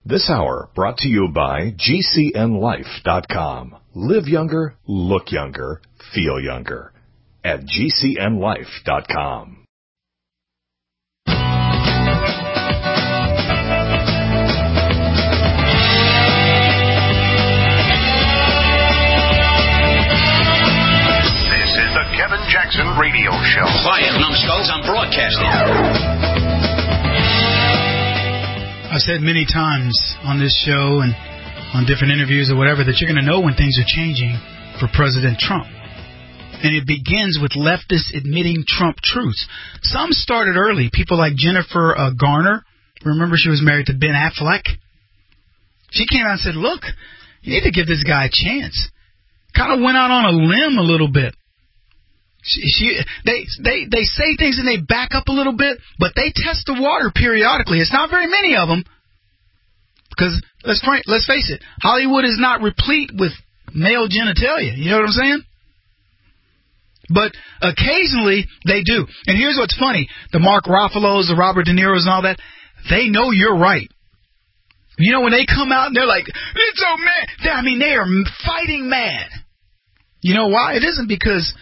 This hour brought to you by GCNLife.com. Live younger, look younger, feel younger at GCNLife.com. This is the Kevin Jackson Radio Show. Quiet, numbskulls, I'm broadcasting. I've said many times on this show and on different interviews or whatever that you're going to know when things are changing for President Trump. And it begins with leftists admitting Trump truths. Some started early. People like Jennifer Garner. Remember, she was married to Ben Affleck. She came out and said, look, you need to give this guy a chance. Kind of went out on a limb a little bit. They say things and they back up a little bit, but they test the water periodically. It's not very many of them, because let's face it, Hollywood is not replete with male genitalia. You know what I'm saying? But occasionally they do. And here's what's funny: the Mark Ruffalo's, the Robert De Niro's, and all that, they know you're right. You know, when they come out and they're like, "It's so mad," they are fighting mad. You know why? It isn't because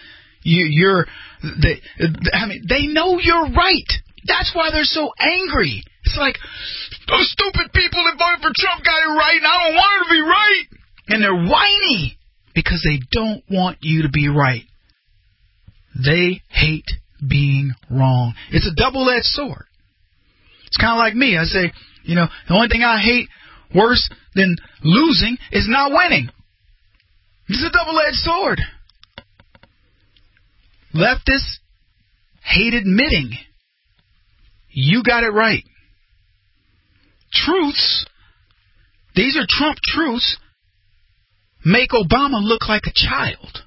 they know you're right. That's why they're so angry. It's like, those stupid people that voted for Trump got it right, and I don't want it to be right. And they're whiny because they don't want you to be right. They hate being wrong. It's a double-edged sword. It's kind of like me. I say, the only thing I hate worse than losing is not winning. It's a double-edged sword. Leftists hate admitting you got it right. Truths, these are Trump truths, make Obama look like a child.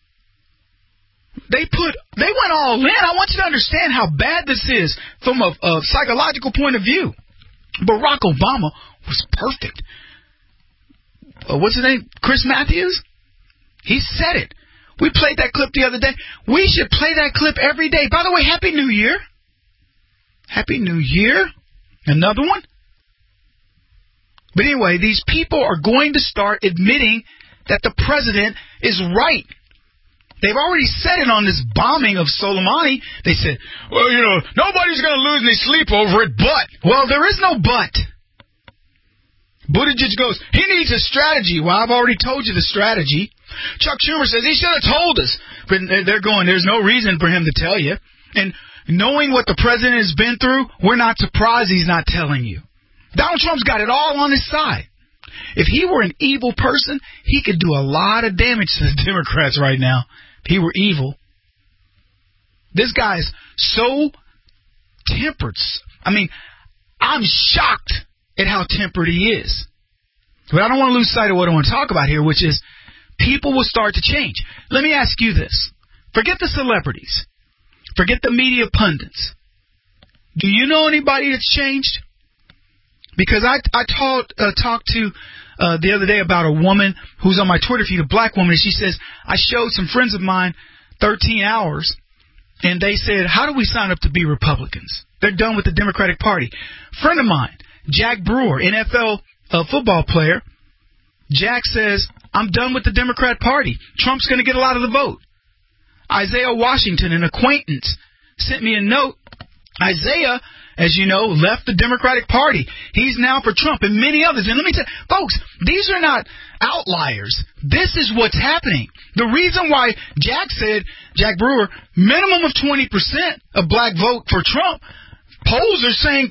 They went all in. I want you to understand how bad this is from a psychological point of view. Barack Obama was perfect. What's his name? Chris Matthews? He said it. We played that clip the other day. We should play that clip every day. By the way, Happy New Year. Happy New Year. Another one. But anyway, these people are going to start admitting that the president is right. They've already said it on this bombing of Soleimani. They said, well, nobody's going to lose any sleep over it, but. Well, there is no but. Buttigieg goes, he needs a strategy. Well, I've already told you the strategy. Chuck Schumer says he should have told us. But they're going, there's no reason for him to tell you. And knowing what the president has been through, we're not surprised he's not telling you. Donald Trump's got it all on his side. If he were an evil person, he could do a lot of damage to the Democrats right now. If he were evil. This guy's so tempered. I'm shocked at how tempered he is. But I don't want to lose sight of what I want to talk about here, which is people will start to change. Let me ask you this. Forget the celebrities. Forget the media pundits. Do you know anybody that's changed? Because I talked to the other day about a woman who's on my Twitter feed, a black woman, and she says, I showed some friends of mine 13 hours, and they said, how do we sign up to be Republicans? They're done with the Democratic Party. Friend of mine, Jack Brewer, NFL football player, Jack says, I'm done with the Democrat Party. Trump's going to get a lot of the vote. Isaiah Washington, an acquaintance, sent me a note. Isaiah, as you know, left the Democratic Party. He's now for Trump and many others. And let me tell you, folks, these are not outliers. This is what's happening. The reason why Jack Brewer, minimum of 20% of black vote for Trump. Polls are saying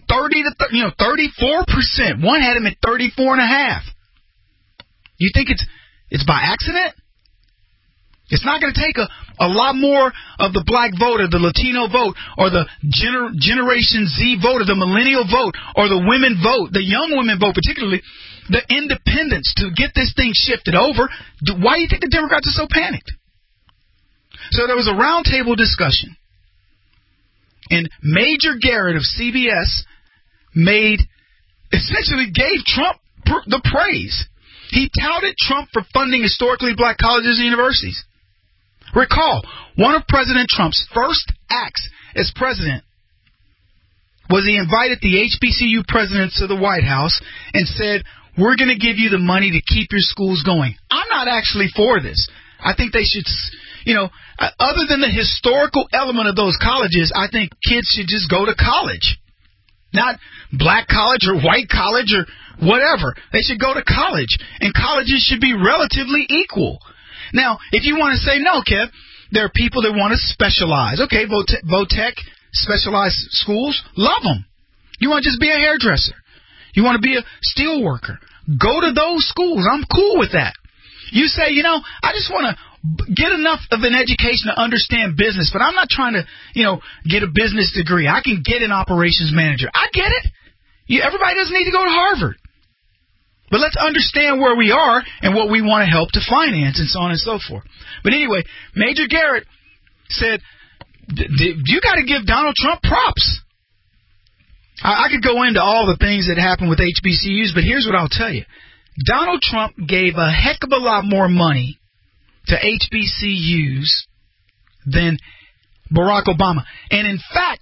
34%. One had him at 34.5%. You think it's by accident? It's not going to take a lot more of the black vote or the Latino vote or the Generation Z vote or the millennial vote or the women vote, the young women vote, particularly the independents, to get this thing shifted over. Why do you think the Democrats are so panicked? So there was a roundtable discussion. And Major Garrett of CBS essentially gave Trump the praise. He touted Trump for funding historically black colleges and universities. Recall, one of President Trump's first acts as president was he invited the HBCU presidents to the White House and said, we're going to give you the money to keep your schools going. I'm not actually for this. I think they should, other than the historical element of those colleges, I think kids should just go to college. Not black college or white college or whatever. They should go to college. And colleges should be relatively equal. Now, if you want to say, no, Kev, there are people that want to specialize. Okay, Votech, specialized schools, love them. You want to just be a hairdresser. You want to be a steel worker. Go to those schools. I'm cool with that. You say, I just want to get enough of an education to understand business, but I'm not trying to, get a business degree. I can get an operations manager. I get it. Everybody doesn't need to go to Harvard. But let's understand where we are and what we want to help to finance and so on and so forth. But anyway, Major Garrett said, you got to give Donald Trump props. I could go into all the things that happened with HBCUs, but here's what I'll tell you. Donald Trump gave a heck of a lot more money to HBCUs than Barack Obama. And in fact,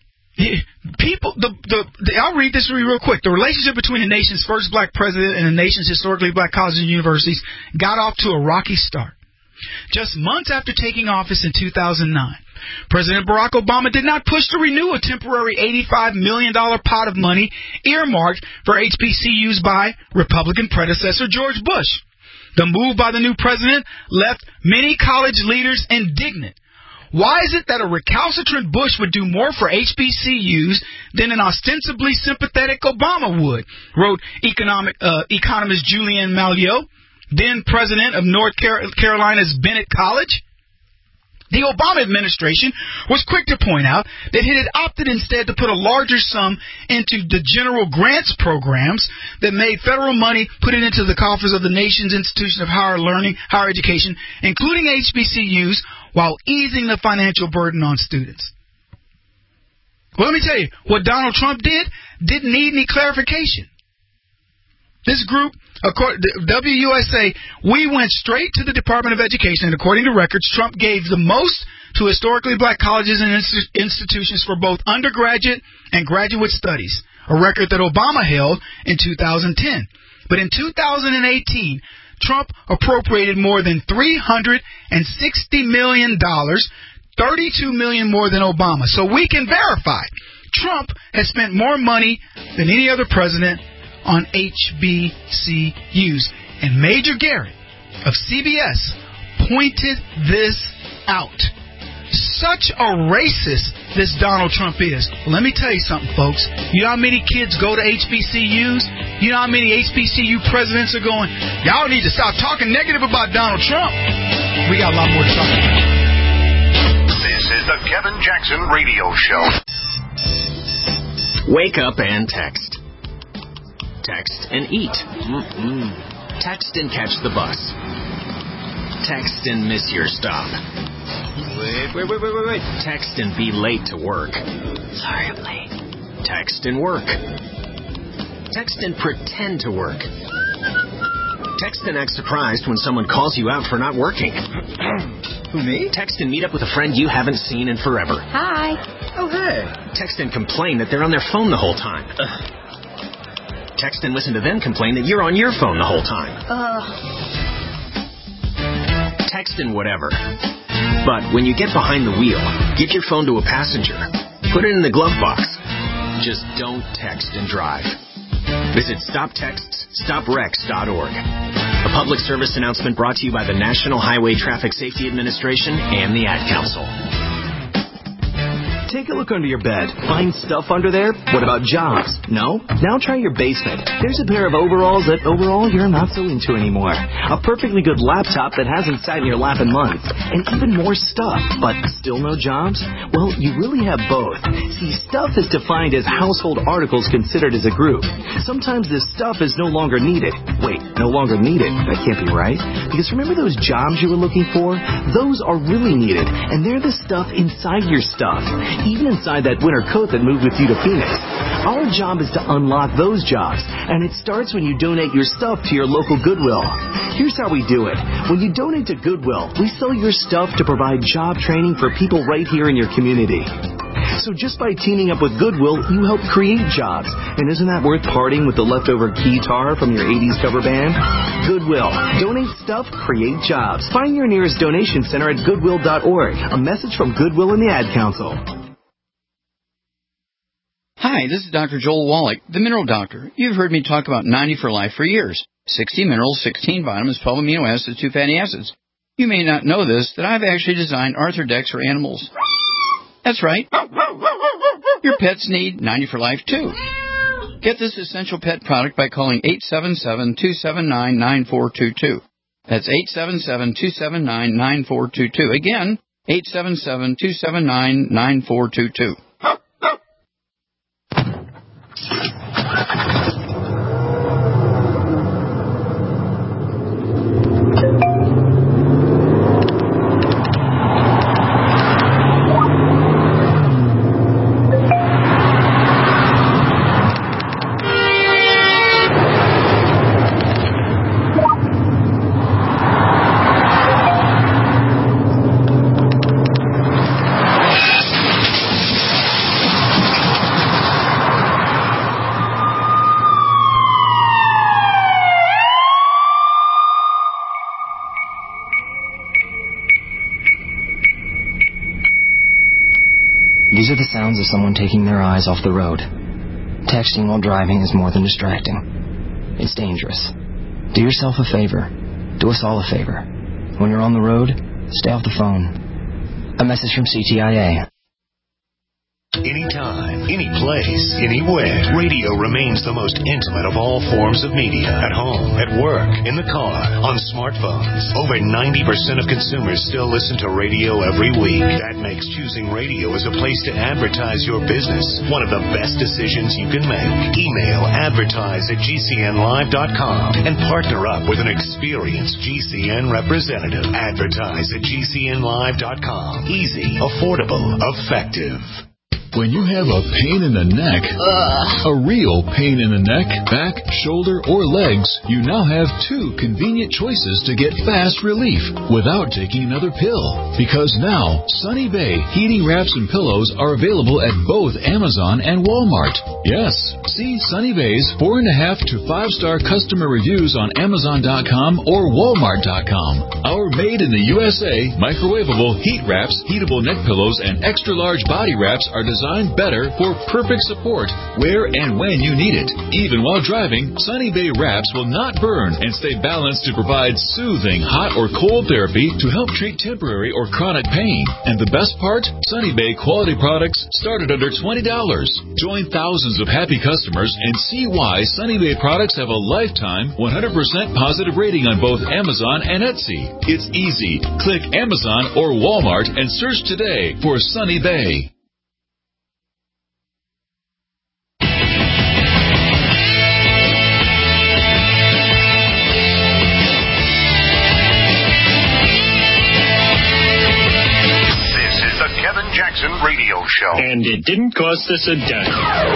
I'll read this real quick. The relationship between the nation's first black president and the nation's historically black colleges and universities got off to a rocky start. Just months after taking office in 2009, President Barack Obama did not push to renew a temporary $85 million pot of money earmarked for HBCUs by Republican predecessor George Bush. The move by the new president left many college leaders indignant. Why is it that a recalcitrant Bush would do more for HBCUs than an ostensibly sympathetic Obama would, wrote economist Julian Malyoe, then president of North Carolina's Bennett College? The Obama administration was quick to point out that it had opted instead to put a larger sum into the general grants programs that made federal money put it into the coffers of the nation's institution of higher learning, higher education, including HBCUs, while easing the financial burden on students. Well, let me tell you, what Donald Trump didn't need any clarification. This group, WUSA, we went straight to the Department of Education, and according to records, Trump gave the most to historically black colleges and institutions for both undergraduate and graduate studies, a record that Obama held in 2010. But in 2018, Trump appropriated more than $360 million, $32 million more than Obama. So we can verify Trump has spent more money than any other president on HBCUs. And Major Garrett of CBS pointed this out. Such a racist this Donald Trump is. Well, let me tell you something, folks. You know how many kids go to HBCUs? You know how many HBCU presidents are going, y'all need to stop talking negative about Donald Trump? We got a lot more to talk about. This is the Kevin Jackson Radio Show. Wake up and text. Text and eat. Text and catch the bus. Text and miss your stop. Wait. Text and be late to work. Sorry, I'm late. Text and work. Text and pretend to work. Text and act surprised when someone calls you out for not working. Who, me? Text and meet up with a friend you haven't seen in forever. Hi. Oh, hey. Text and complain that they're on their phone the whole time. Text and listen to them complain that you're on your phone the whole time. Text and whatever. But when you get behind the wheel, give your phone to a passenger. Put it in the glove box. Just don't text and drive. Visit StopTextsStopWrecks.org. A public service announcement brought to you by the National Highway Traffic Safety Administration and the Ad Council. Take a look under your bed. Find stuff under there? What about jobs? No? Now try your basement. There's a pair of overalls that overall you're not so into anymore. A perfectly good laptop that hasn't sat in your lap in months. And even more stuff. But still no jobs? Well, you really have both. See, stuff is defined as household articles considered as a group. Sometimes this stuff is no longer needed. Wait, no longer needed? That can't be right. Because remember those jobs you were looking for? Those are really needed. And they're the stuff inside your stuff. Even inside that winter coat that moved with you to Phoenix. Our job is to unlock those jobs, and it starts when you donate your stuff to your local Goodwill. Here's how we do it. When you donate to Goodwill, we sell your stuff to provide job training for people right here in your community. So just by teaming up with Goodwill, you help create jobs. And isn't that worth parting with the leftover guitar from your 80s cover band? Goodwill. Donate stuff, create jobs. Find your nearest donation center at goodwill.org. A message from Goodwill and the Ad Council. Hi, this is Dr. Joel Wallach, the Mineral Doctor. You've heard me talk about 90 for Life for years. 60 minerals, 16 vitamins, 12 amino acids, 2 fatty acids. You may not know this, that I've actually designed Arthrodex for animals. That's right. Your pets need 90 for Life, too. Get this essential pet product by calling 877-279-9422. That's 877-279-9422. Again, 877-279-9422. These are the sounds of someone taking their eyes off the road. Texting while driving is more than distracting. It's dangerous. Do yourself a favor. Do us all a favor. When you're on the road, stay off the phone. A message from CTIA. Anytime, any place, anywhere, radio remains the most intimate of all forms of media. At home, at work, in the car, on smartphones. Over 90% of consumers still listen to radio every week. That makes choosing radio as a place to advertise your business one of the best decisions you can make. Email advertise@gcnlive.com and partner up with an experienced GCN representative. Advertise@gcnlive.com. Easy, affordable, effective. When you have a pain in the neck, a real pain in the neck, back, shoulder, or legs, you now have two convenient choices to get fast relief without taking another pill. Because now, Sunny Bay heating wraps and pillows are available at both Amazon and Walmart. Yes, see Sunny Bay's 4.5 to 5-star customer reviews on Amazon.com or Walmart.com. Our made in the USA, microwavable heat wraps, heatable neck pillows, and extra large body wraps are designed better for perfect support where and when you need it. Even while driving, Sunny Bay wraps will not burn and stay balanced to provide soothing hot or cold therapy to help treat temporary or chronic pain. And the best part? Sunny Bay quality products start at under $20. Join thousands of happy customers and see why Sunny Bay products have a lifetime 100% positive rating on both Amazon and Etsy. It's easy. Click Amazon or Walmart and search today for Sunny Bay. Jackson Radio Show. And it didn't cost us a dime.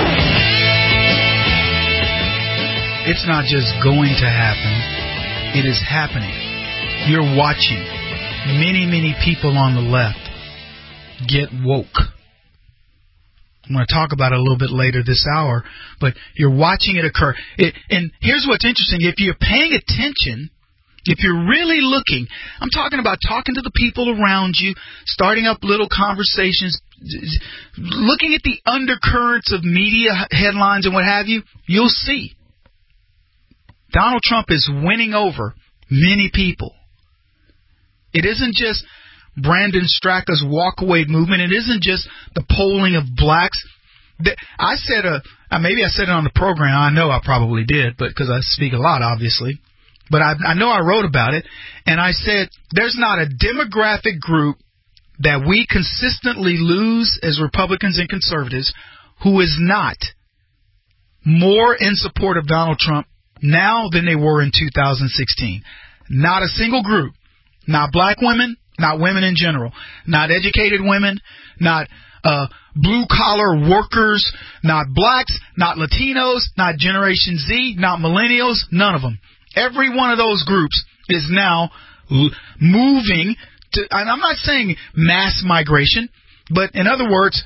It's not just going to happen. It is happening. You're watching many, many people on the left get woke. I'm going to talk about it a little bit later this hour, but you're watching it occur. And here's what's interesting. If you're paying attention, if you're really looking, I'm talking about talking to the people around you, starting up little conversations, looking at the undercurrents of media headlines and what have you, you'll see Donald Trump is winning over many people. It isn't just Brandon Straka's walkaway movement. It isn't just the polling of blacks. I said, maybe I said it on the program. I know I probably did, but because I speak a lot, obviously. But I know I wrote about it, and I said there's not a demographic group that we consistently lose as Republicans and conservatives who is not more in support of Donald Trump now than they were in 2016. Not a single group. Not black women, not women in general. Not educated women, not blue-collar workers, not blacks, not Latinos, not Generation Z, not millennials, none of them. Every one of those groups is now moving to, and I'm not saying mass migration, but in other words,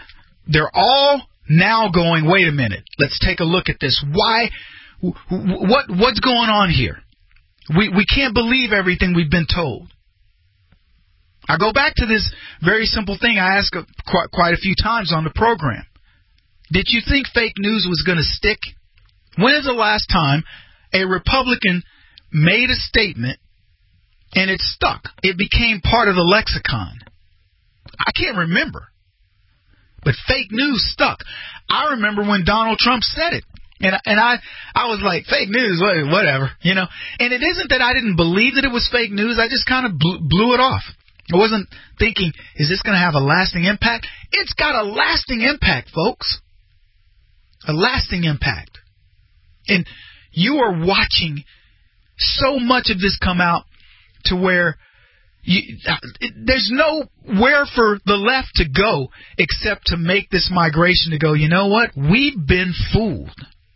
they're all now going, wait a minute, let's take a look at this. Why? What's going on here? We can't believe everything we've been told. I go back to this very simple thing I asked quite a few times on the program. Did you think fake news was going to stick? When is the last time a Republican made a statement and it stuck? It became part of the lexicon. I can't remember. But fake news stuck. I remember when Donald Trump said it. And I was like, fake news, whatever, you know. And it isn't that I didn't believe that it was fake news. I just kind of blew it off. I wasn't thinking, is this going to have a lasting impact? It's got a lasting impact, folks. A lasting impact. And you are watching so much of this come out to where there's nowhere for the left to go except to make this migration to go, you know what? We've been fooled.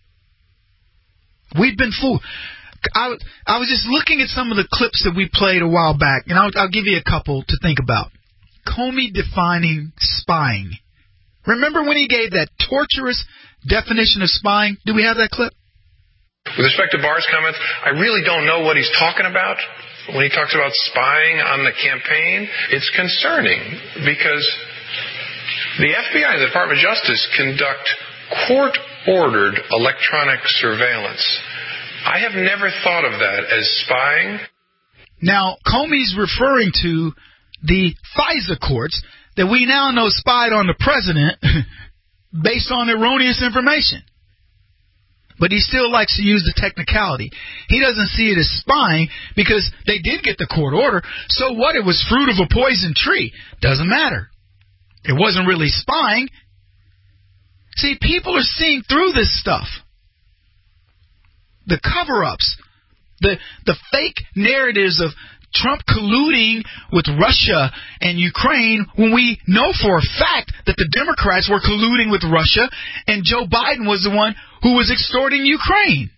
We've been fooled. I was just looking at some of the clips that we played a while back, and I'll give you a couple to think about. Comey defining spying. Remember when he gave that torturous definition of spying? Do we have that clip? With respect to Barr's comments, I really don't know what he's talking about. When he talks about spying on the campaign, it's concerning because the FBI and the Department of Justice conduct court-ordered electronic surveillance. I have never thought of that as spying. Now, Comey's referring to the FISA courts that we now know spied on the president based on erroneous information. But he still likes to use the technicality. He doesn't see it as spying because they did get the court order. So what? It was fruit of a poison tree. Doesn't matter. It wasn't really spying. See, people are seeing through this stuff. The cover-ups, the fake narratives of Trump colluding with Russia and Ukraine when we know for a fact that the Democrats were colluding with Russia and Joe Biden was the one who was extorting Ukraine.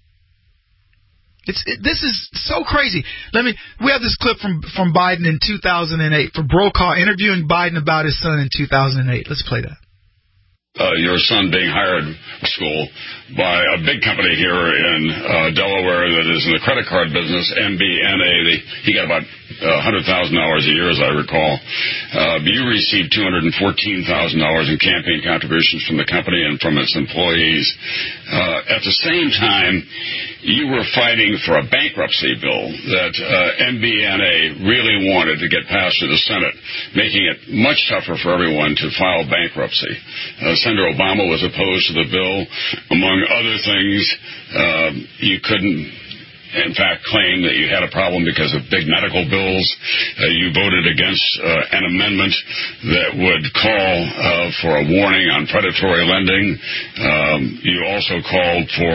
This is so crazy. We have this clip from Biden in 2008 for Brokaw interviewing Biden about his son in 2008. Let's play that. Your son being hired at school by a big company here in Delaware that is in the credit card business, MBNA. He got about $100,000 a year, as I recall. You received $214,000 in campaign contributions from the company and from its employees. At the same time, you were fighting for a bankruptcy bill that MBNA really wanted to get passed through the Senate, making it much tougher for everyone to file bankruptcy. Senator Obama was opposed to the bill. Among other things, you couldn't, in fact, claim that you had a problem because of big medical bills. You voted against an amendment that would call for a warning on predatory lending. You also called for,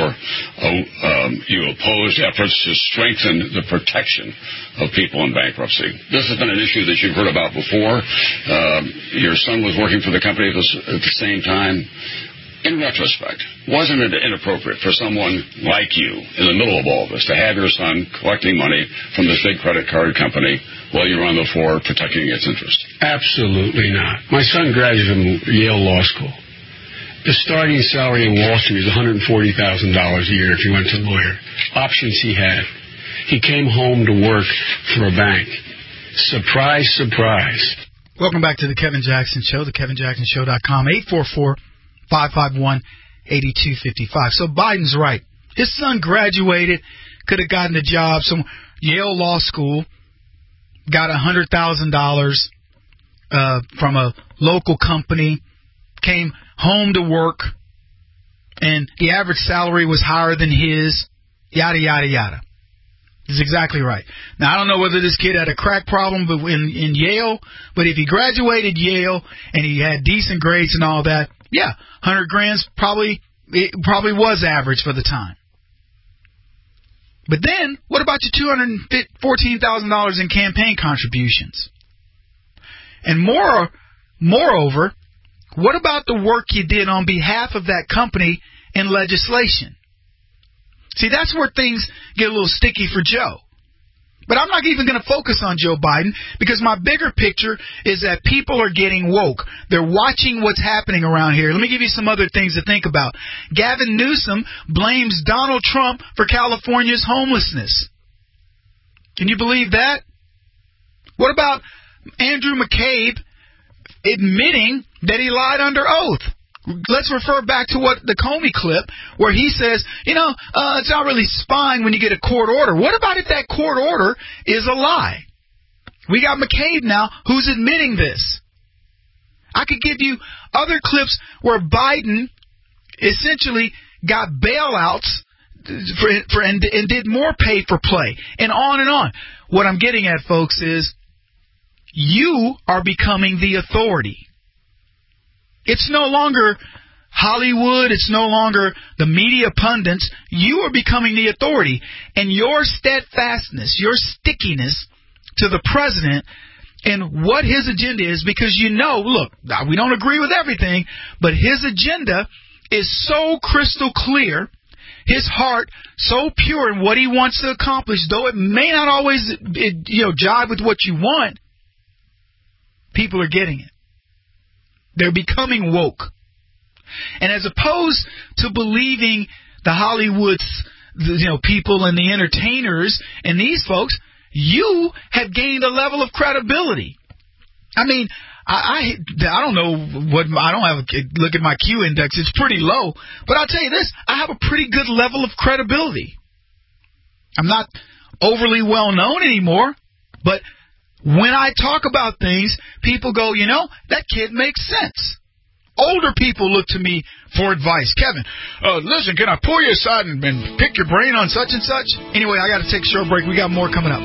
you opposed efforts to strengthen the protection of people in bankruptcy. This has been an issue that you've heard about before. Your son was working for the company at the same time. In retrospect, wasn't it inappropriate for someone like you in the middle of all this to have your son collecting money from this big credit card company while you were on the floor protecting its interest? Absolutely not. My son graduated from Yale Law School. The starting salary in Wall Street was $140,000 a year if he went to lawyer. Options he had. He came home to work for a bank. Surprise, surprise. Welcome back to the Kevin Jackson Show, thekevinjacksonshow.com, 844-551-8255. So Biden's right. His son graduated, could have gotten a job, some Yale Law School, got $100,000 from a local company, came home to work, and the average salary was higher than his, yada, yada, yada. That's exactly right. Now, I don't know whether this kid had a crack problem in Yale, but if he graduated Yale and he had decent grades and all that, yeah, $100,000 probably was average for the time. But then, what about your $214,000 in campaign contributions? And moreover, what about the work you did on behalf of that company in legislation? See, that's where things get a little sticky for Joe. But I'm not even going to focus on Joe Biden because my bigger picture is that people are getting woke. They're watching what's happening around here. Let me give you some other things to think about. Gavin Newsom blames Donald Trump for California's homelessness. Can you believe that? What about Andrew McCabe admitting that he lied under oath? Let's refer back to what the Comey clip where he says, it's not really spying when you get a court order. What about if that court order is a lie? We got McCabe now who's admitting this. I could give you other clips where Biden essentially got bailouts and did more pay for play and on and on. What I'm getting at, folks, is you are becoming the authority. It's no longer Hollywood. It's no longer the media pundits. You are becoming the authority. And your steadfastness, your stickiness to the president and what his agenda is, because look, we don't agree with everything, but his agenda is so crystal clear, his heart so pure in what he wants to accomplish, though it may not always jive with what you want, people are getting it. They're becoming woke. And as opposed to believing the Hollywoods, people and the entertainers and these folks, you have gained a level of credibility. I mean, I don't know I don't have look at my Q index. It's pretty low. But I'll tell you this, I have a pretty good level of credibility. I'm not overly well known anymore, but when I talk about things, people go, that kid makes sense. Older people look to me for advice. Kevin, listen, can I pull you aside and pick your brain on such and such? Anyway, I got to take a short break. We got more coming up.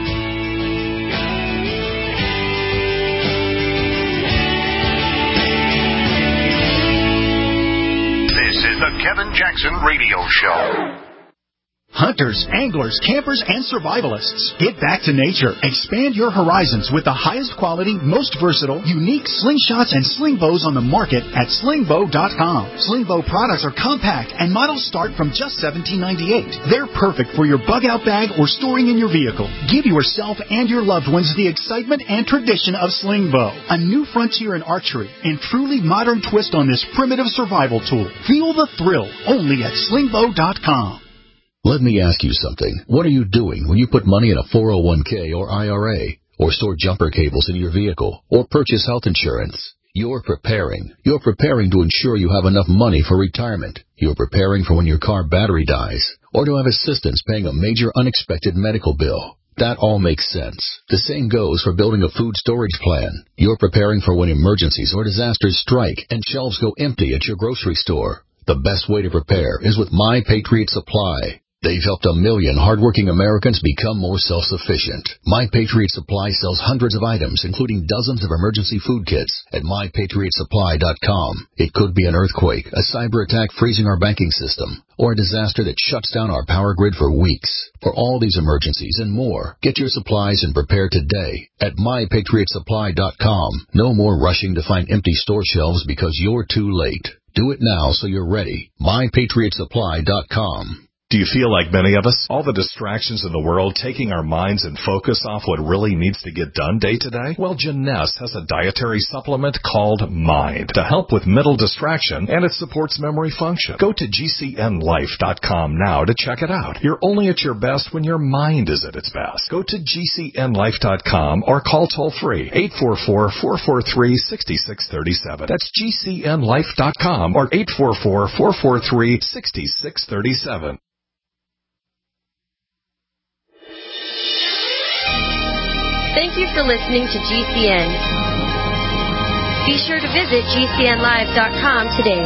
This is the Kevin Jackson Radio Show. Hunters, anglers, campers, and survivalists. Get back to nature. Expand your horizons with the highest quality, most versatile, unique slingshots and sling bows on the market at slingbow.com. Slingbow products are compact and models start from just $17.98. They're perfect for your bug-out bag or storing in your vehicle. Give yourself and your loved ones the excitement and tradition of Slingbow, a new frontier in archery and truly modern twist on this primitive survival tool. Feel the thrill only at slingbow.com. Let me ask you something. What are you doing when you put money in a 401k or IRA, or store jumper cables in your vehicle, or purchase health insurance? You're preparing. You're preparing to ensure you have enough money for retirement. You're preparing for when your car battery dies, or to have assistance paying a major unexpected medical bill. That all makes sense. The same goes for building a food storage plan. You're preparing for when emergencies or disasters strike and shelves go empty at your grocery store. The best way to prepare is with My Patriot Supply. They've helped 1 million hardworking Americans become more self-sufficient. My Patriot Supply sells hundreds of items, including dozens of emergency food kits at MyPatriotSupply.com. It could be an earthquake, a cyber attack freezing our banking system, or a disaster that shuts down our power grid for weeks. For all these emergencies and more, get your supplies and prepare today at MyPatriotSupply.com. No more rushing to find empty store shelves because you're too late. Do it now so you're ready. MyPatriotSupply.com. Do you feel like many of us? All the distractions in the world taking our minds and focus off what really needs to get done day to day? Well, Jeunesse has a dietary supplement called Mind to help with mental distraction, and it supports memory function. Go to GCNLife.com now to check it out. You're only at your best when your mind is at its best. Go to GCNLife.com or call toll-free 844-443-6637. That's GCNLife.com or 844-443-6637. Thank you for listening to GCN. Be sure to visit GCNlive.com today.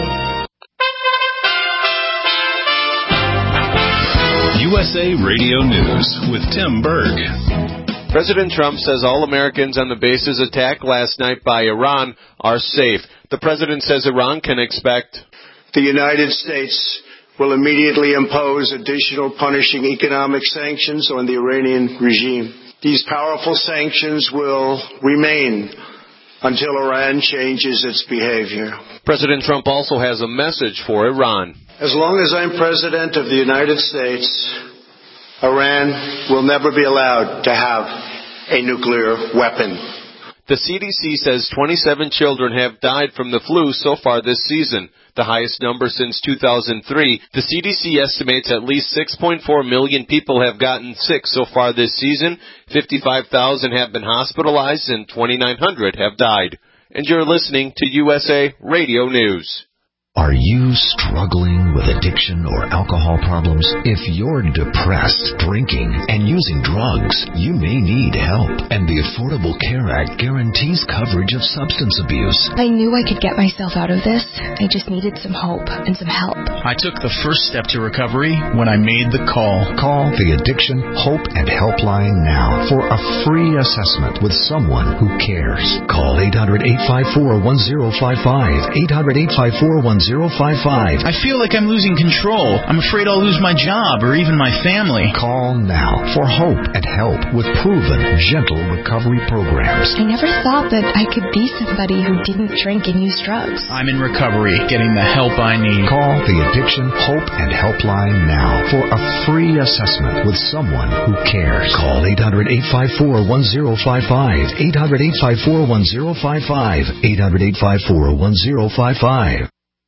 USA Radio News with Tim Berg. President Trump says all Americans on the bases attacked last night by Iran are safe. The president says Iran can expect the United States will immediately impose additional punishing economic sanctions on the Iranian regime. These powerful sanctions will remain until Iran changes its behavior. President Trump also has a message for Iran. As long as I'm President of the United States, Iran will never be allowed to have a nuclear weapon. The CDC says 27 children have died from the flu so far this season, the highest number since 2003. The CDC estimates at least 6.4 million people have gotten sick so far this season. 55,000 have been hospitalized and 2,900 have died. And you're listening to USA Radio News. Are you struggling with addiction or alcohol problems? If you're depressed, drinking, and using drugs, you may need help. And the Affordable Care Act guarantees coverage of substance abuse. I knew I could get myself out of this. I just needed some hope and some help. I took the first step to recovery when I made the call. Call the Addiction Hope and Helpline now for a free assessment with someone who cares. Call 800-854-1055. 800-854-1055. I feel like I'm losing control. I'm afraid I'll lose my job or even my family. Call now for hope and help with proven, gentle recovery programs. I never thought that I could be somebody who didn't drink and use drugs. I'm in recovery, getting the help I need. Call the Addiction Hope and Helpline now for a free assessment with someone who cares. Call 800-854-1055. 800-854-1055. 800-854-1055.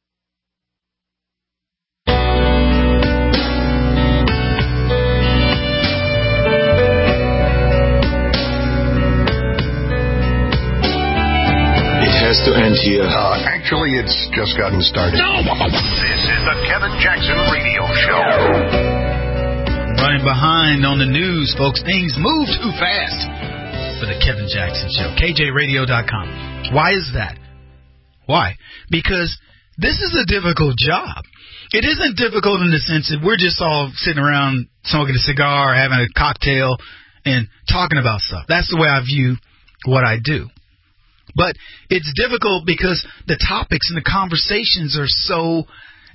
To end here. Actually, it's just gotten started. No! This is the Kevin Jackson Radio Show. Running behind on the news, folks. Things move too fast for the Kevin Jackson Show. KJRadio.com. Why is that? Why? Because this is a difficult job. It isn't difficult in the sense that we're just all sitting around smoking a cigar, having a cocktail, and talking about stuff. That's the way I view what I do. But it's difficult because the topics and the conversations are so,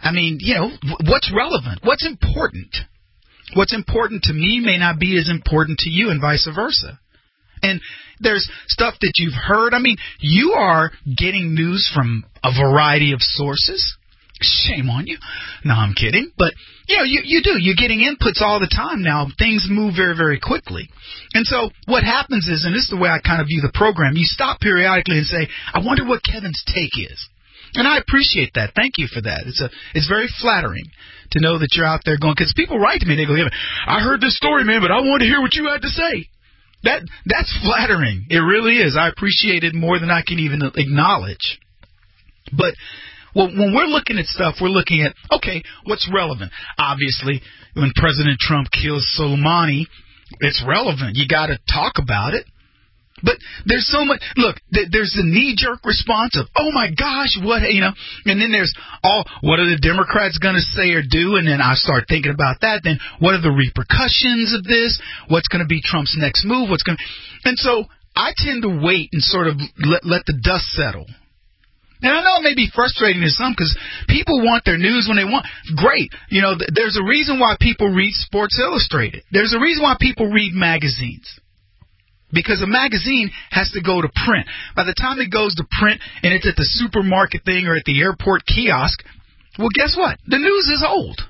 what's relevant? What's important? What's important to me may not be as important to you and vice versa. And there's stuff that you've heard. You are getting news from a variety of sources. Shame on you. No, I'm kidding. But, you do. You're getting inputs all the time now. Things move very, very quickly. And so what happens is, and this is the way I kind of view the program, you stop periodically and say, I wonder what Kevin's take is. And I appreciate that. Thank you for that. It's very flattering to know that you're out there going, because people write to me, they go, I heard this story, man, but I want to hear what you had to say. That's flattering. It really is. I appreciate it more than I can even acknowledge. But when we're looking at stuff, we're looking at, okay, what's relevant? Obviously, when President Trump kills Soleimani, it's relevant. You got to talk about it. But there's so much. Look, there's the knee-jerk response of, oh, my gosh, what, and then there's what are the Democrats going to say or do? And then I start thinking about that. Then what are the repercussions of this? What's going to be Trump's next move? And so I tend to wait and sort of let the dust settle. And I know it may be frustrating to some because people want their news when they want. Great. There's a reason why people read Sports Illustrated. There's a reason why people read magazines. Because a magazine has to go to print. By the time it goes to print and it's at the supermarket thing or at the airport kiosk, well, guess what? The news is old.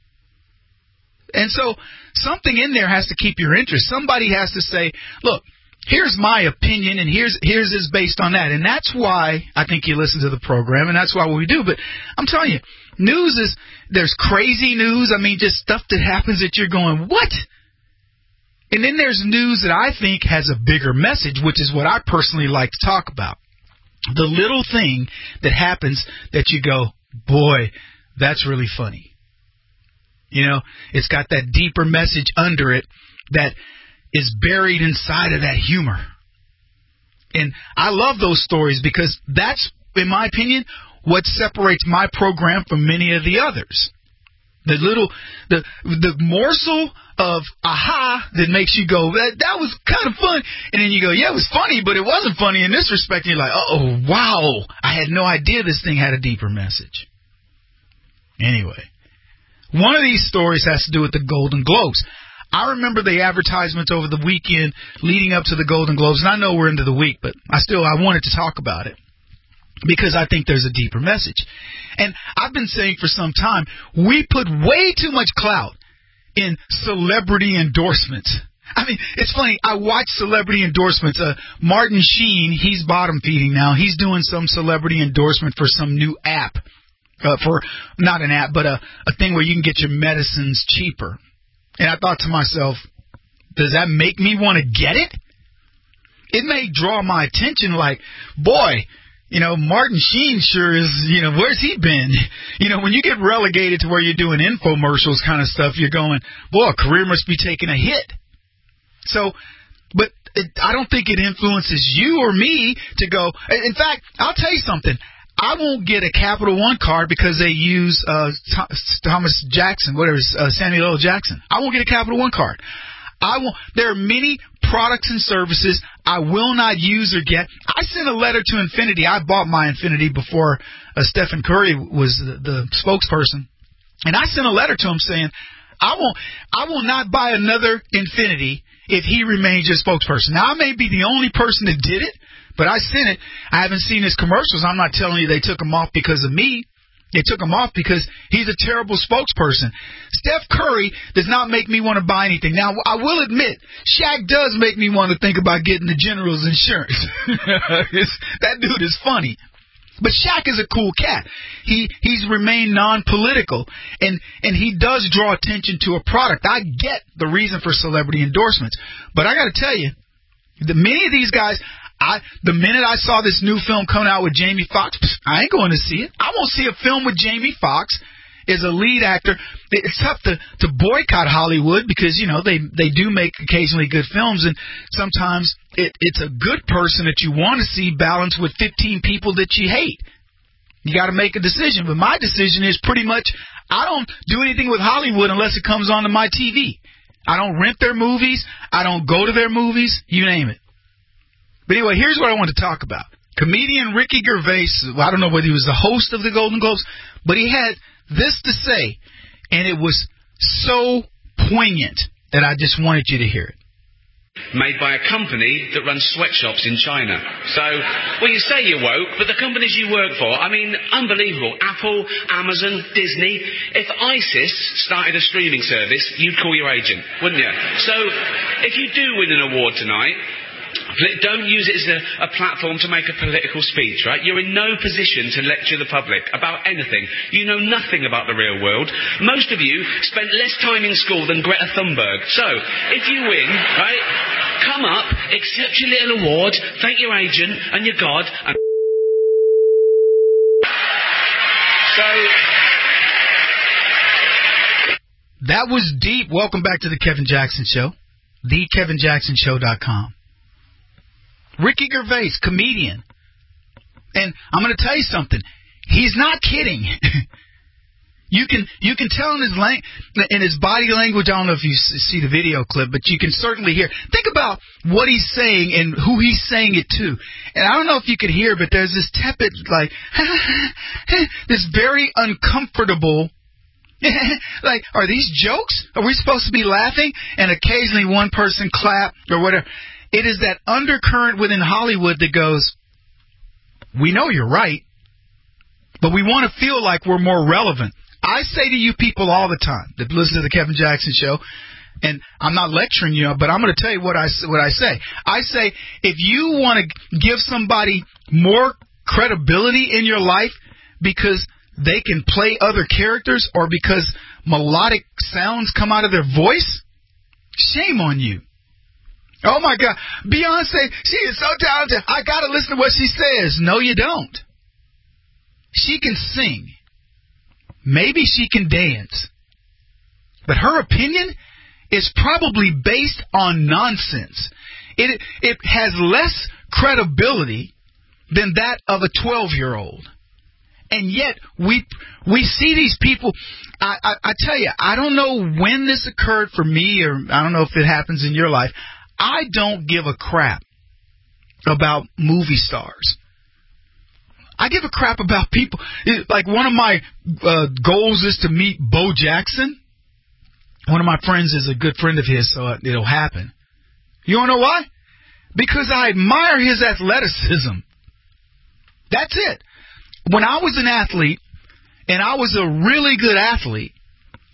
And so something in there has to keep your interest. Somebody has to say, look, here's my opinion, and here's is based on that. And that's why I think you listen to the program, and that's why we do. But I'm telling you, there's crazy news. Just stuff that happens that you're going, what? And then there's news that I think has a bigger message, which is what I personally like to talk about. The little thing that happens that you go, boy, that's really funny. It's got that deeper message under it that is buried inside of that humor. And I love those stories because that's, in my opinion, what separates my program from many of the others. The morsel of aha that makes you go, that was kind of fun. And then you go, yeah, it was funny, but it wasn't funny in this respect. And you're like, oh, wow, I had no idea this thing had a deeper message. Anyway, one of these stories has to do with the Golden Globes. I remember the advertisements over the weekend leading up to the Golden Globes, and I know we're into the week, but I wanted to talk about it because I think there's a deeper message. And I've been saying for some time, we put way too much clout in celebrity endorsements. I mean, it's funny. I watch celebrity endorsements. Martin Sheen, he's bottom feeding now. He's doing some celebrity endorsement for some new app. For not an app, but a thing where you can get your medicines cheaper. And I thought to myself, does that make me want to get it? It may draw my attention like, boy, Martin Sheen sure is, where's he been? When you get relegated to where you're doing infomercials kind of stuff, you're going, boy, a career must be taking a hit. So, but I don't think it influences you or me to go. In fact, I'll tell you something. I won't get a Capital One card because they use Thomas Jackson, Samuel L. Jackson. I won't get a Capital One card. There are many products and services I will not use or get. I sent a letter to Infinity. I bought my Infinity before Stephen Curry was the spokesperson. And I sent a letter to him saying, I will not buy another Infinity if he remains your spokesperson. Now, I may be the only person that did it, but I sent it. I haven't seen his commercials. I'm not telling you they took him off because of me. They took him off because he's a terrible spokesperson. Steph Curry does not make me want to buy anything. Now, I will admit, Shaq does make me want to think about getting the General's insurance. That dude is funny. But Shaq is a cool cat. He's remained non-political, and he does draw attention to a product. I get the reason for celebrity endorsements. But I got to tell you, many of these guys... the minute I saw this new film coming out with Jamie Foxx, I ain't going to see it. I won't see a film with Jamie Foxx as a lead actor. It's tough to boycott Hollywood because, they do make occasionally good films, and sometimes it's a good person that you want to see balanced with 15 people that you hate. You got to make a decision. But my decision is pretty much I don't do anything with Hollywood unless it comes onto my TV. I don't rent their movies. I don't go to their movies. You name it. But anyway, here's what I want to talk about. Comedian Ricky Gervais, I don't know whether he was the host of the Golden Globes, but he had this to say, and it was so poignant that I just wanted you to hear it. Made by a company that runs sweatshops in China. So, you say you're woke, but the companies you work for, unbelievable. Apple, Amazon, Disney. If ISIS started a streaming service, you'd call your agent, wouldn't you? So, if you do win an award tonight, don't use it as a platform to make a political speech, right? You're in no position to lecture the public about anything. You know nothing about the real world. Most of you spent less time in school than Greta Thunberg. So, if you win, right, come up, accept your little award, thank your agent and your God, and... So... That was deep. Welcome back to the Kevin Jackson Show. TheKevinJacksonShow.com. Ricky Gervais, comedian. And I'm going to tell you something. He's not kidding. You can tell in his body language. I don't know if you see the video clip, but you can certainly hear. Think about what he's saying and who he's saying it to. And I don't know if you could hear, but there's this tepid, this very uncomfortable. Like, are these jokes? Are we supposed to be laughing? And occasionally one person clap or whatever. It is that undercurrent within Hollywood that goes, we know you're right, but we want to feel like we're more relevant. I say to you people all the time that listen to the Kevin Jackson Show, and I'm not lecturing you, but I'm going to tell you what I say. I say, if you want to give somebody more credibility in your life because they can play other characters or because melodic sounds come out of their voice, shame on you. Oh, my God. Beyonce, she is so talented. I got to listen to what she says. No, you don't. She can sing. Maybe she can dance. But her opinion is probably based on nonsense. It has less credibility than that of a 12-year-old. And yet, we see these people. I tell you, I don't know when this occurred for me, or I don't know if it happens in your life. I don't give a crap about movie stars. I give a crap about people. Like, one of my goals is to meet Bo Jackson. One of my friends is a good friend of his, so it'll happen. You want to know why? Because I admire his athleticism. That's it. When I was an athlete, and I was a really good athlete,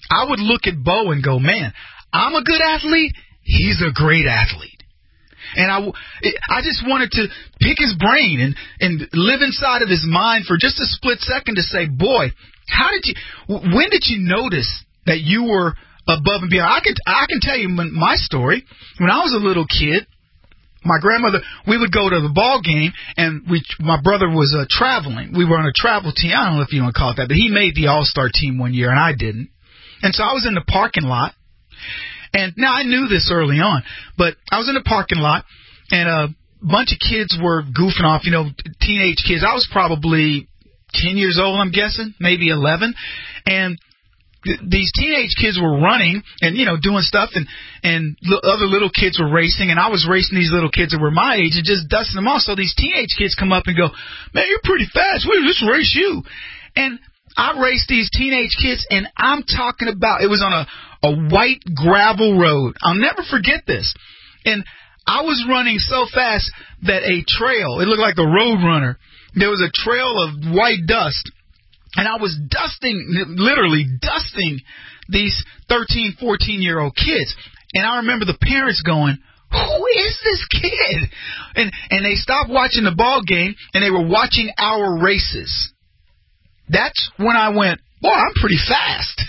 I would look at Bo and go, man, I'm a good athlete. He's a great athlete. And I just wanted to pick his brain and live inside of his mind for just a split second to say, boy, when did you notice that you were above and beyond? I can tell you my story. When I was a little kid, my grandmother, we would go to the ball game, and my brother was traveling. We were on a travel team. I don't know if you want to call it that, but he made the All-Star team one year, and I didn't. And so I was in the parking lot. And now I knew this early on, but I was in the parking lot, and a bunch of kids were goofing off, teenage kids. I was probably 10 years old, I'm guessing, maybe 11. And these teenage kids were running and, doing stuff, and other little kids were racing, and I was racing these little kids that were my age and just dusting them off. So these teenage kids come up and go, man, you're pretty fast. We'll just race you. And I raced these teenage kids, and I'm talking about, it was on a white gravel road. I'll never forget this. And I was running so fast that a trail, it looked like a road runner. There was a trail of white dust, and I was literally dusting these 13, 14-year-old kids. And I remember the parents going, who is this kid? And they stopped watching the ball game, and they were watching our races. That's when I went, boy, I'm pretty fast.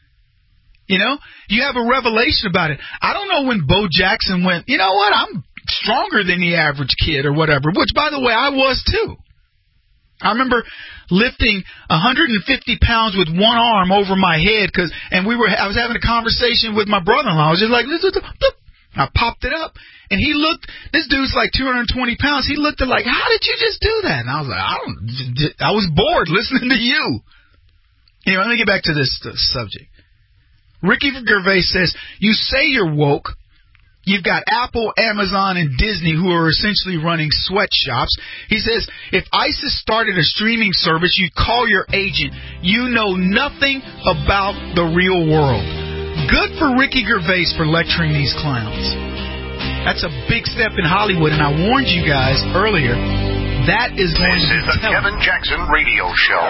You have a revelation about it. I don't know when Bo Jackson went, you know what, I'm stronger than the average kid or whatever, which, by the way, I was too. I remember lifting 150 pounds with one arm over my head I was having a conversation with my brother-in-law. I was just like, I popped it up, and he looked, this dude's like 220 pounds. He looked at like, how did you just do that? And I was like, I was bored listening to you. Anyway, let me get back to this subject. Ricky Gervais says, you say you're woke. You've got Apple, Amazon, and Disney who are essentially running sweatshops. He says, if ISIS started a streaming service, you'd call your agent. You know nothing about the real world. Good for Ricky Gervais for lecturing these clowns. That's a big step in Hollywood, and I warned you guys earlier, that is going to be the Kevin Jackson Radio Show.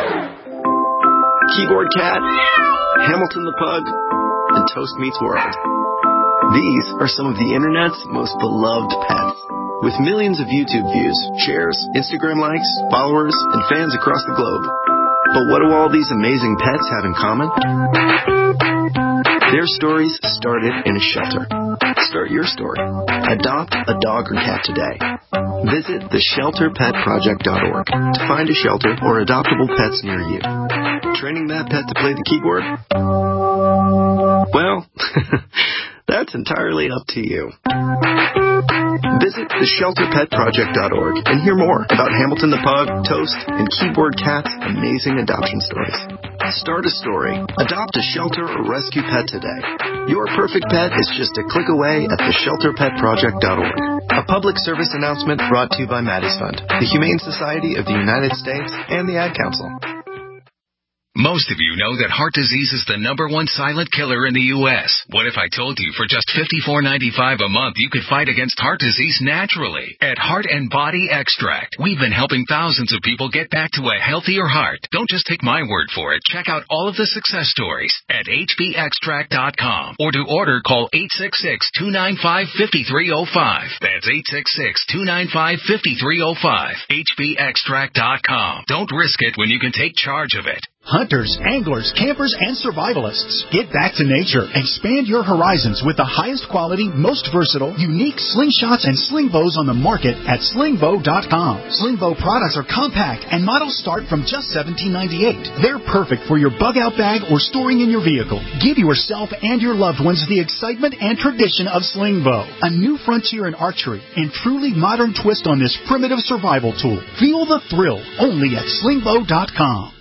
Keyboard Cat, Hamilton the Pug, and Toast Meets World. These are some of the internet's most beloved pets. With millions of YouTube views, shares, Instagram likes, followers, and fans across the globe. But what do all these amazing pets have in common? Their stories started in a shelter. Start your story. Adopt a dog or cat today. Visit theshelterpetproject.org to find a shelter or adoptable pets near you. Training that pet to play the keyboard? Well, that's entirely up to you. Visit theshelterpetproject.org and hear more about Hamilton the Pug, Toast, and Keyboard Cat's amazing adoption stories. Start a story. Adopt a shelter or rescue pet today. Your perfect pet is just a click away at theshelterpetproject.org. A public service announcement brought to you by Maddie's Fund, the Humane Society of the United States, and the Ad Council. Most of you know that heart disease is the #1 silent killer in the U.S. What if I told you for just $54.95 a month you could fight against heart disease naturally? At Heart and Body Extract, we've been helping thousands of people get back to a healthier heart. Don't just take my word for it. Check out all of the success stories at hbextract.com. Or to order, call 866-295-5305. That's 866-295-5305. hbextract.com. Don't risk it when you can take charge of it. Hunters, anglers, campers, and survivalists. Get back to nature. Expand your horizons with the highest quality, most versatile, unique slingshots and sling bows on the market at slingbow.com. Slingbow products are compact and models start from just $17.98. They're perfect for your bug-out bag or storing in your vehicle. Give yourself and your loved ones the excitement and tradition of Slingbow, a new frontier in archery and truly modern twist on this primitive survival tool. Feel the thrill only at slingbow.com.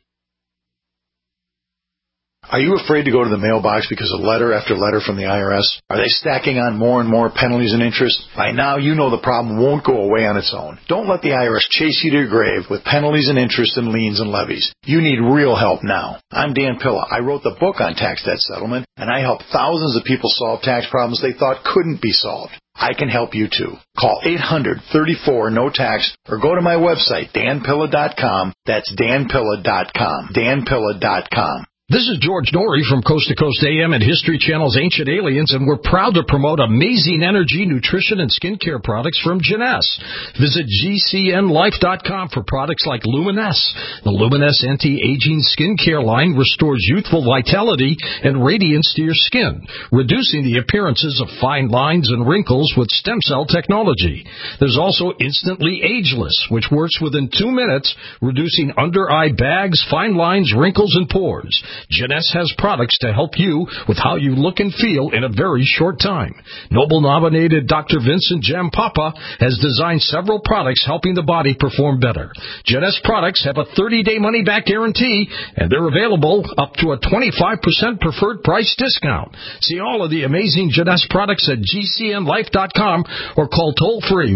Are you afraid to go to the mailbox because of letter after letter from the IRS? Are they stacking on more and more penalties and interest? By now, you know the problem won't go away on its own. Don't let the IRS chase you to your grave with penalties and interest and liens and levies. You need real help now. I'm Dan Pilla. I wrote the book on tax debt settlement, and I help thousands of people solve tax problems they thought couldn't be solved. I can help you too. Call 800-34-NO-TAX or go to my website, danpilla.com. That's danpilla.com. danpilla.com. This is George Norrie from Coast to Coast AM and History Channel's Ancient Aliens, and we're proud to promote amazing energy, nutrition, and skincare products from Jeunesse. Visit GCNLife.com for products like Luminesse. The Luminesse anti-aging skincare line restores youthful vitality and radiance to your skin, reducing the appearances of fine lines and wrinkles with stem cell technology. There's also Instantly Ageless, which works within 2 minutes, reducing under-eye bags, fine lines, wrinkles, and pores. Jeunesse has products to help you with how you look and feel in a very short time. Nobel-nominated Dr. Vincent Jampapa has designed several products helping the body perform better. Jeunesse products have a 30-day money-back guarantee, and they're available up to a 25% preferred price discount. See all of the amazing Jeunesse products at GCNLife.com or call toll-free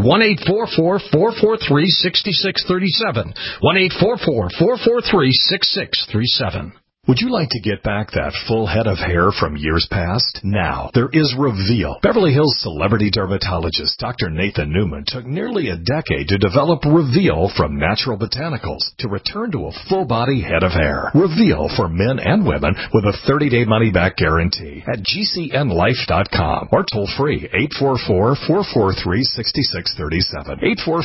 1-844-443-6637, 1-844-443-6637. Would you like to get back that full head of hair from years past? Now, there is Reveal. Beverly Hills celebrity dermatologist Dr. Nathan Newman took nearly a decade to develop Reveal from natural botanicals to return to a full-body head of hair. Reveal for men and women with a 30-day money-back guarantee at GCNLife.com or toll-free 844-443-6637,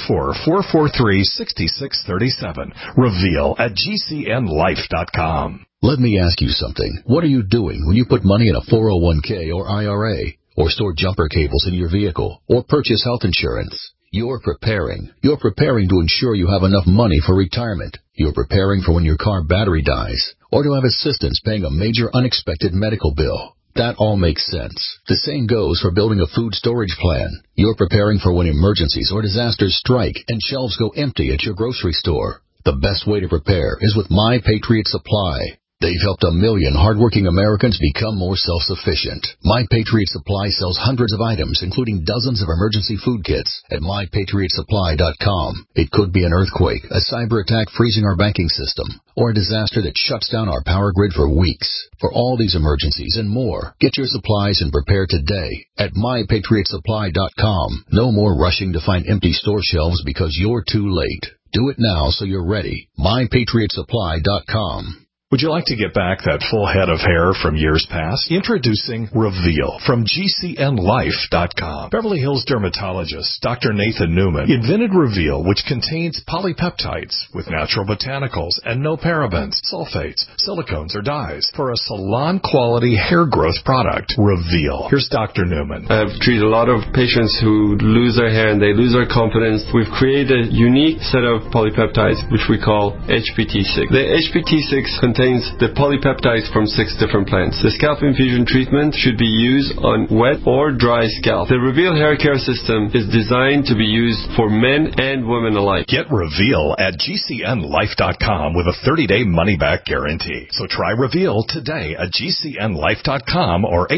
844-443-6637. Reveal at GCNLife.com. Let me ask you something. What are you doing when you put money in a 401k or IRA, or store jumper cables in your vehicle, or purchase health insurance? You're preparing. You're preparing to ensure you have enough money for retirement. You're preparing for when your car battery dies, or to have assistance paying a major unexpected medical bill. That all makes sense. The same goes for building a food storage plan. You're preparing for when emergencies or disasters strike and shelves go empty at your grocery store. The best way to prepare is with My Patriot Supply. They've helped 1 million hardworking Americans become more self-sufficient. My Patriot Supply sells hundreds of items, including dozens of emergency food kits at MyPatriotSupply.com. It could be an earthquake, a cyber attack freezing our banking system, or a disaster that shuts down our power grid for weeks. For all these emergencies and more, get your supplies and prepare today at MyPatriotSupply.com. No more rushing to find empty store shelves because you're too late. Do it now so you're ready. MyPatriotSupply.com. Would you like to get back that full head of hair from years past? Introducing Reveal from GCNLife.com. Beverly Hills dermatologist Dr. Nathan Newman invented Reveal, which contains polypeptides with natural botanicals and no parabens, sulfates, silicones, or dyes for a salon-quality hair growth product. Reveal. Here's Dr. Newman. I've treated a lot of patients who lose their hair and they lose their confidence. We've created a unique set of polypeptides, which we call HPT6. The HPT6 contains the polypeptides from 6 different plants. The scalp infusion treatment should be used on wet or dry scalp. The Reveal hair care system is designed to be used for men and women alike. Get Reveal at GCNLife.com with a 30-day money-back guarantee. So try Reveal today at GCNLife.com or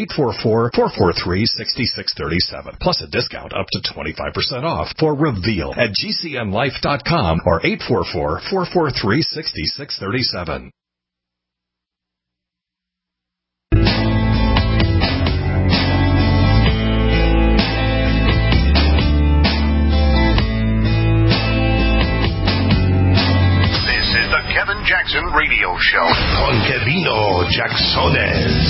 844-443-6637. Plus a discount up to 25% off for Reveal at GCNLife.com or 844-443-6637. Kevin Jackson Radio Show con Kevino Jacksones.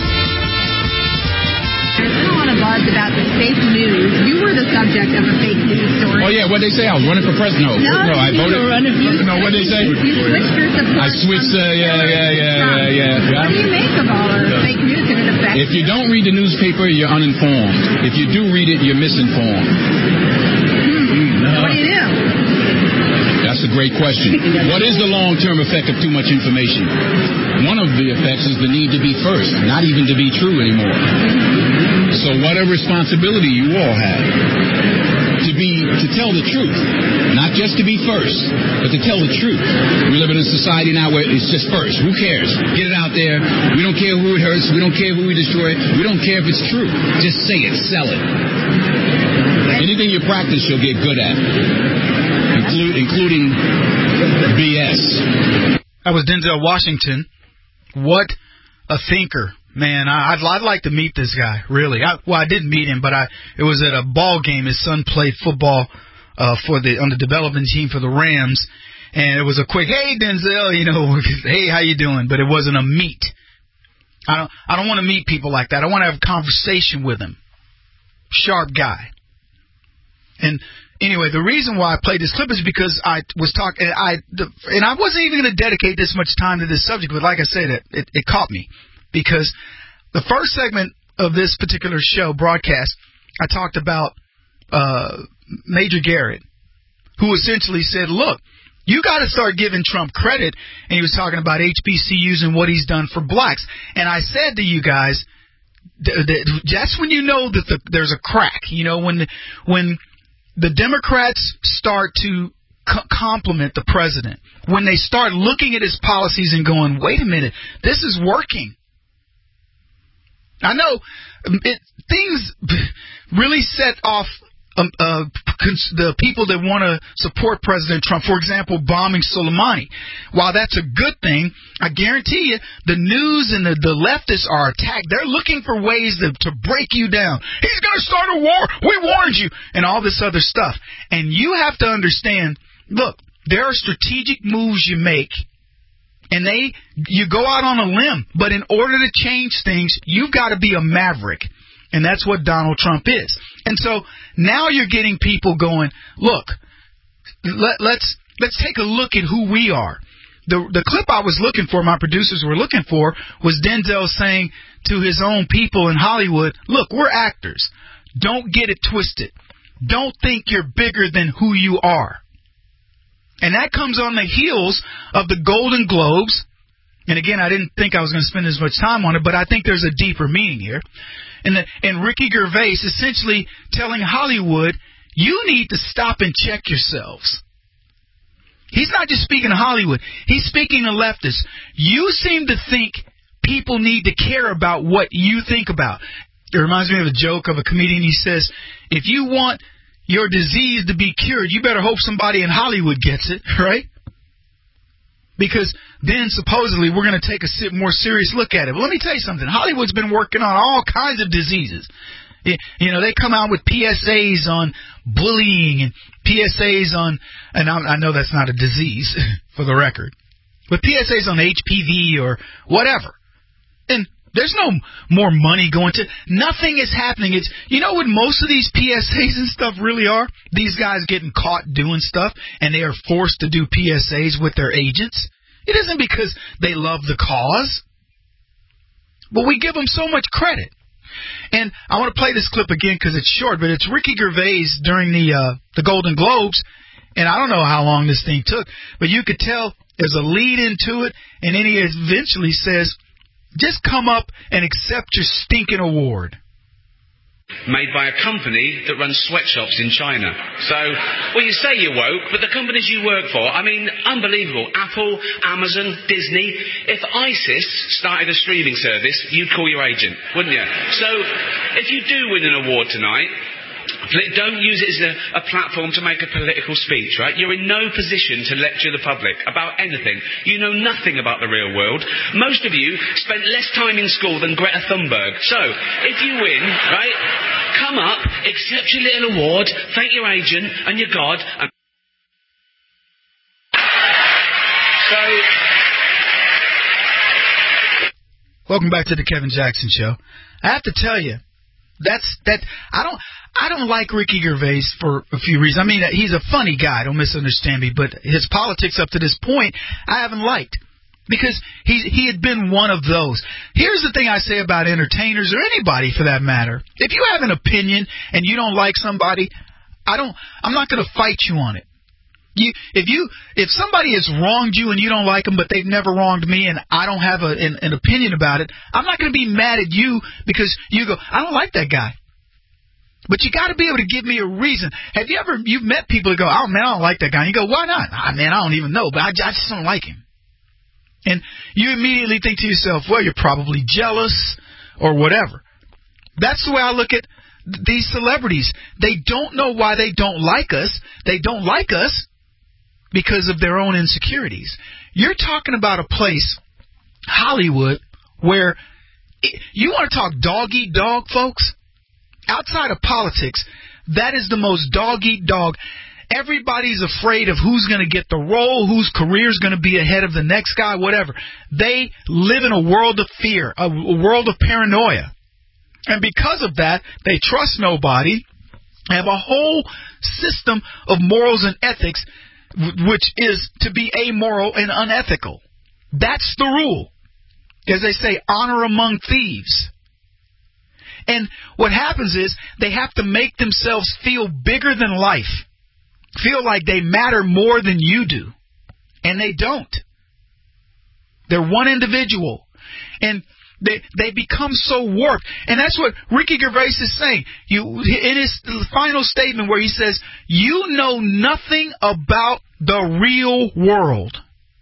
There's been a lot of buzz about the fake news. You were the subject of a fake news story. Oh, yeah, what'd they say? I was running for president. No, I voted. No, what'd they say? You switched your support. I switched, yeah. What do you make of all the fake news and it affects If you don't read the newspaper, you're uninformed. If you do read it, you're misinformed. What do you do? That's a great question. What is the long-term effect of too much information? One of the effects is the need to be first, not even to be true anymore. So what a responsibility you all have to tell the truth, not just to be first, but to tell the truth. We live in a society now where it's just first. Who cares? Get it out there. We don't care who it hurts. We don't care who we destroy. We don't care if it's true. Just say it. Sell it. Anything you practice, you'll get good at. Including BS. That was Denzel Washington. What a thinker, man! I'd like to meet this guy. Really, I didn't meet him, but it was at a ball game. His son played football on the development team for the Rams, And it was a quick, hey, Denzel, hey, how you doing? But it wasn't a meet. I don't want to meet people like that. I want to have a conversation with him. Sharp guy. And anyway, the reason why I played this clip is because I was talking, and I wasn't even going to dedicate this much time to this subject, but like I said, it caught me. Because the first segment of this particular show, broadcast, I talked about Major Garrett, who essentially said, look, you got to start giving Trump credit. And he was talking about HBCUs and what he's done for blacks. And I said to you guys, that's when you know that there's a crack. When the Democrats start to compliment the president, when they start looking at his policies and going, wait a minute, this is working. I know things really set off the people that want to support President Trump. For example, bombing Soleimani. While that's a good thing, I guarantee you the news and the leftists are attacked. They're looking for ways to break you down. He's going to start a war. We warned you. And all this other stuff. And you have to understand, look, there are strategic moves you make. And you go out on a limb. But in order to change things, you've got to be a maverick. And that's what Donald Trump is. And so now you're getting people going, look, let's take a look at who we are. The clip I was looking for, my producers were looking for, was Denzel saying to his own people in Hollywood, look, we're actors. Don't get it twisted. Don't think you're bigger than who you are. And that comes on the heels of the Golden Globes. And again, I didn't think I was going to spend as much time on it, but I think there's a deeper meaning here. And Ricky Gervais essentially telling Hollywood, you need to stop and check yourselves. He's not just speaking to Hollywood. He's speaking to leftists. You seem to think people need to care about what you think about. It reminds me of a joke of a comedian. He says, if you want your disease to be cured, you better hope somebody in Hollywood gets it, right? Because then supposedly we're going to take a more serious look at it. Well, let me tell you something. Hollywood's been working on all kinds of diseases. They come out with PSAs on bullying and PSAs on, and I know that's not a disease for the record, but PSAs on HPV or whatever. And there's no more money going to, nothing is happening. It's, what most of these PSAs and stuff really are? These guys getting caught doing stuff and they are forced to do PSAs with their agents. It isn't because they love the cause, but we give them so much credit. And I want to play this clip again because it's short, but it's Ricky Gervais during the Golden Globes, and I don't know how long this thing took, but you could tell there's a lead into it, and then he eventually says, just come up and accept your stinking award. Made by a company that runs sweatshops in China. So, you say you're woke, but the companies you work for, unbelievable. Apple, Amazon, Disney. If ISIS started a streaming service, you'd call your agent, wouldn't you? So, if you do win an award tonight, don't use it as a platform to make a political speech, right? You're in no position to lecture the public about anything. You know nothing about the real world. Most of you spent less time in school than Greta Thunberg. So, if you win, right, come up, accept your little award, thank your agent and your God. Welcome back to the Kevin Jackson Show. I have to tell you, I don't like Ricky Gervais for a few reasons. He's a funny guy, don't misunderstand me, but his politics up to this point, I haven't liked. Because he had been one of those. Here's the thing I say about entertainers, or anybody for that matter. If you have an opinion and you don't like somebody, I'm not going to fight you on it. If somebody has wronged you and you don't like them, but they've never wronged me and I don't have an opinion about it, I'm not going to be mad at you because you go, I don't like that guy. But you got to be able to give me a reason. You've met people that go, oh man, I don't like that guy. And you go, why not? Man, I don't even know, but I just don't like him. And you immediately think to yourself, well, you're probably jealous or whatever. That's the way I look at these celebrities. They don't know why they don't like us. They don't like us because of their own insecurities. You're talking about a place, Hollywood, where you want to talk dog eat dog, folks? Outside of politics, that is the most dog eat dog. Everybody's afraid of who's going to get the role, whose career is going to be ahead of the next guy, whatever. They live in a world of fear, a world of paranoia. And because of that, they trust nobody, have a whole system of morals and ethics, which is to be amoral and unethical. That's the rule. As they say, honor among thieves. And what happens is they have to make themselves feel bigger than life, feel like they matter more than you do. And they don't. They're one individual. And they become so warped. And that's what Ricky Gervais is saying. In his final statement where he says, you know nothing about the real world.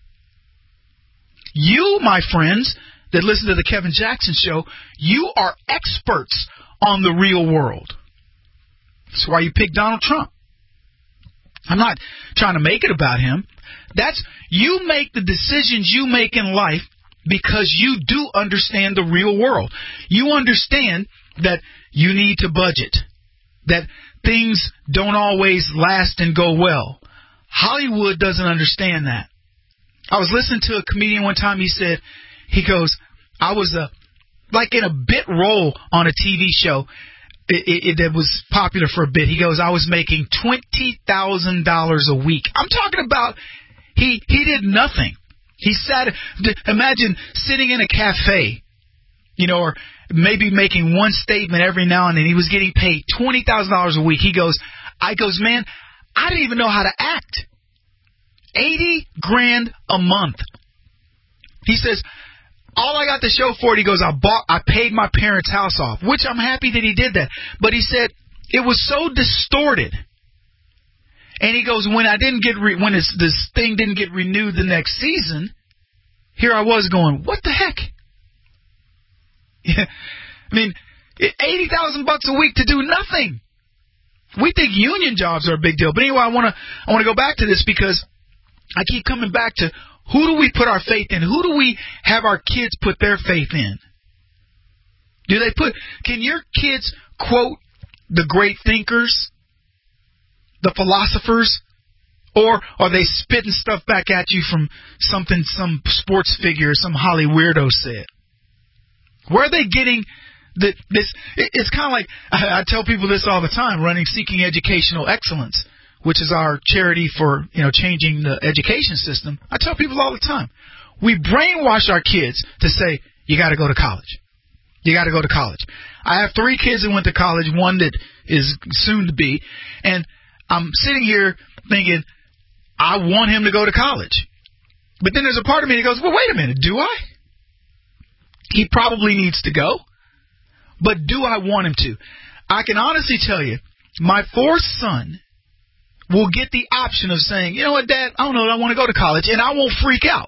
You, my friends, that listen to the Kevin Jackson Show, you are experts on the real world. That's why you picked Donald Trump. I'm not trying to make it about him. You make the decisions you make in life because you do understand the real world. You understand that you need to budget, that things don't always last and go well. Hollywood doesn't understand that. I was listening to a comedian one time. He goes, I was like in a bit role on a TV show that was popular for a bit. He goes, I was making $20,000 a week. I'm talking about he did nothing. He sat, imagine sitting in a cafe, or maybe making one statement every now and then. He was getting paid $20,000 a week. I goes, man, I didn't even know how to act. $80,000 a month. He says, all I got the show for it, he goes, I paid my parents' house off, which I'm happy that he did that. But he said it was so distorted. And he goes, when this thing didn't get renewed the next season, here I was going, what the heck? Yeah, I mean, $80,000 a week to do nothing. We think union jobs are a big deal. But anyway, I want to go back to this because I keep coming back to who do we put our faith in? Who do we have our kids put their faith in? Can your kids quote the great thinkers, the philosophers, or are they spitting stuff back at you from something some sports figure, some Holly weirdo said? Where are they getting this? It's kind of like, I tell people this all the time, running Seeking Educational Excellence, which is our charity for changing the education system. I tell people all the time, we brainwash our kids to say, you got to go to college. You got to go to college. I have 3 kids that went to college, one that is soon to be, and I'm sitting here thinking, I want him to go to college. But then there's a part of me that goes, well, wait a minute, do I? He probably needs to go. But do I want him to? I can honestly tell you, my 4th son will get the option of saying, you know what, Dad, I don't know, I want to go to college, and I won't freak out.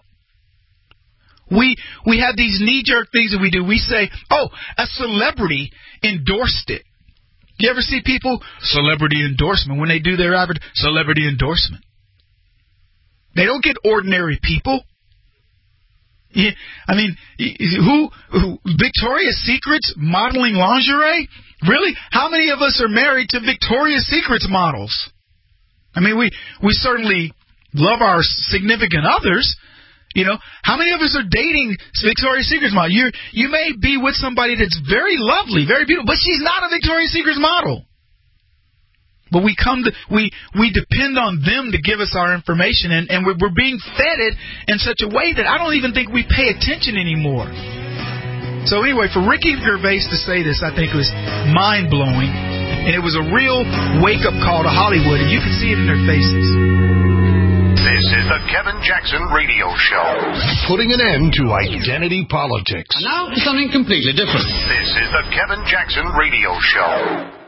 We have these knee-jerk things that we do. We say, oh, a celebrity endorsed it. You ever see people, celebrity endorsement, when they do their average celebrity endorsement? They don't get ordinary people. Yeah, I mean, who Victoria's Secret's modeling lingerie? Really? How many of us are married to Victoria's Secret's models? I mean, we certainly love our significant others. How many of us are dating Victoria's Secret's model? You may be with somebody that's very lovely, very beautiful, but she's not a Victoria's Secret's model. But we depend on them to give us our information, and we're being fed it in such a way that I don't even think we pay attention anymore. So anyway, for Ricky Gervais to say this, I think was mind-blowing, and it was a real wake-up call to Hollywood, and you can see it in their faces. This is the Kevin Jackson Radio Show. Putting an end to identity politics. And now something completely different. This is the Kevin Jackson Radio Show.